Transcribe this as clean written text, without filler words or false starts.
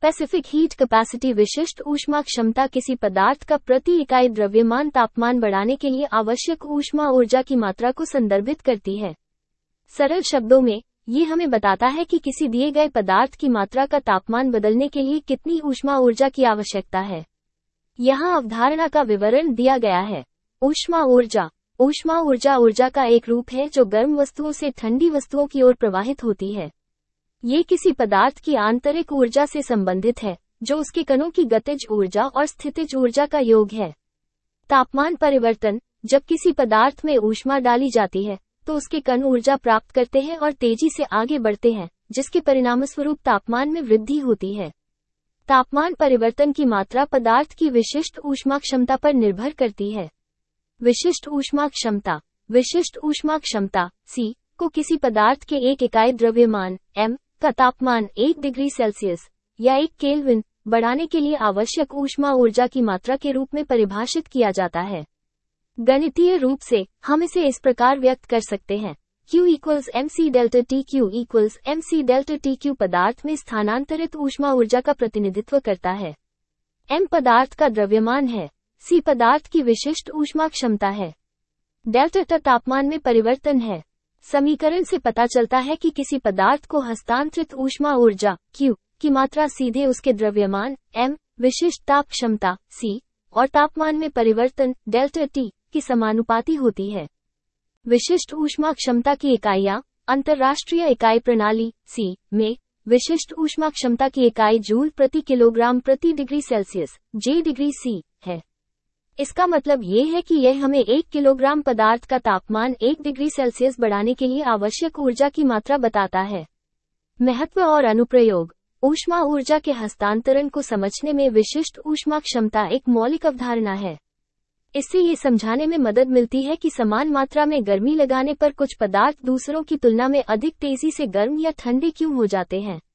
Specific heat capacity विशिष्ट ऊष्मा क्षमता किसी पदार्थ का प्रति इकाई द्रव्यमान तापमान बढ़ाने के लिए आवश्यक ऊष्मा ऊर्जा की मात्रा को संदर्भित करती है। सरल शब्दों में, ये हमें बताता है कि किसी दिए गए पदार्थ की मात्रा का तापमान बदलने के लिए कितनी ऊष्मा ऊर्जा की आवश्यकता है। यहाँ अवधारणा का विवरण दिया गया है। ऊष्मा ऊर्जा। ऊष्मा ऊर्जा ऊर्जा का एक रूप है जो गर्म वस्तुओं से ठंडी वस्तुओं की ओर प्रवाहित होती है। ये किसी पदार्थ की आंतरिक ऊर्जा से संबंधित है, जो उसके कणों की गतिज ऊर्जा और स्थितिज ऊर्जा का योग है। तापमान परिवर्तन। जब किसी पदार्थ में ऊष्मा डाली जाती है, तो उसके कण ऊर्जा प्राप्त करते हैं और तेजी से आगे बढ़ते हैं, जिसके परिणामस्वरूप तापमान में वृद्धि होती है। तापमान परिवर्तन की मात्रा पदार्थ की विशिष्ट ऊष्मा क्षमता पर निर्भर करती है। विशिष्ट ऊष्मा क्षमता। विशिष्ट ऊष्मा क्षमता C को किसी पदार्थ के एक इकाई द्रव्यमान m का तापमान 1 डिग्री सेल्सियस या 1 केल्विन बढ़ाने के लिए आवश्यक ऊष्मा ऊर्जा की मात्रा के रूप में परिभाषित किया जाता है। गणितीय रूप से हम इसे इस प्रकार व्यक्त कर सकते हैं। Q equals mc delta T। Q equals mc delta T। Q पदार्थ में स्थानांतरित ऊष्मा ऊर्जा का प्रतिनिधित्व करता है। m पदार्थ का द्रव्यमान है। C पदार्थ की विशिष्ट ऊष्मा क्षमता है। डेल्टा T तापमान में परिवर्तन है। समीकरण से पता चलता है कि किसी पदार्थ को हस्तांतरित ऊष्मा ऊर्जा Q की मात्रा सीधे उसके द्रव्यमान m, विशिष्ट ताप क्षमता C और तापमान में परिवर्तन डेल्टा T की समानुपाती होती है। विशिष्ट ऊष्मा क्षमता की इकाइयाँ अंतर्राष्ट्रीय इकाई प्रणाली C में विशिष्ट ऊष्मा क्षमता की इकाई जूल प्रति किलोग्राम प्रति degree Celsius J degree C है। इसका मतलब ये है कि यह हमें 1 किलोग्राम पदार्थ का तापमान 1 डिग्री सेल्सियस बढ़ाने के लिए आवश्यक ऊर्जा की मात्रा बताता है। महत्व और अनुप्रयोग। ऊष्मा ऊर्जा के हस्तांतरण को समझने में विशिष्ट ऊष्मा क्षमता एक मौलिक अवधारणा है। इससे ये समझाने में मदद मिलती है कि समान मात्रा में गर्मी लगाने पर कुछ पदार्थ दूसरों की तुलना में अधिक तेजी से गर्म या ठंडे क्यों हो जाते हैं।